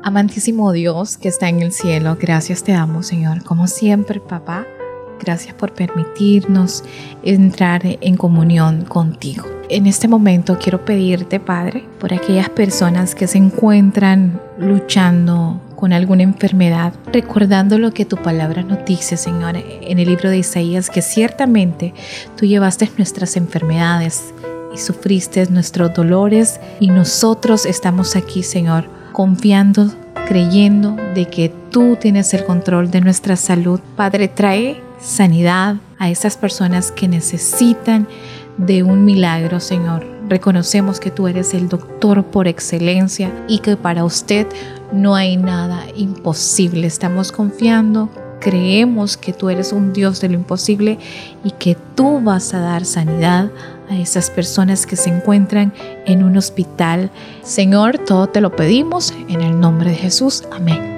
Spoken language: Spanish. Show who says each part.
Speaker 1: Amantísimo Dios que está en el cielo, gracias te damos, Señor, como siempre, papá. Gracias por permitirnos entrar en comunión contigo. En este momento quiero pedirte, Padre, por aquellas personas que se encuentran luchando con alguna enfermedad, recordando lo que tu palabra nos dice, Señor, en el libro de Isaías, que ciertamente tú llevaste nuestras enfermedades y sufriste nuestros dolores, y nosotros estamos aquí, Señor, confiando, creyendo de que tú tienes el control de nuestra salud. Padre, trae sanidad a esas personas que necesitan de un milagro, Señor. Reconocemos que tú eres el doctor por excelencia y que para usted no hay nada imposible. Estamos confiando, creemos que tú eres un Dios de lo imposible y que tú vas a dar sanidad a esas personas que se encuentran en un hospital. Señor, todo te lo pedimos en el nombre de Jesús. Amén.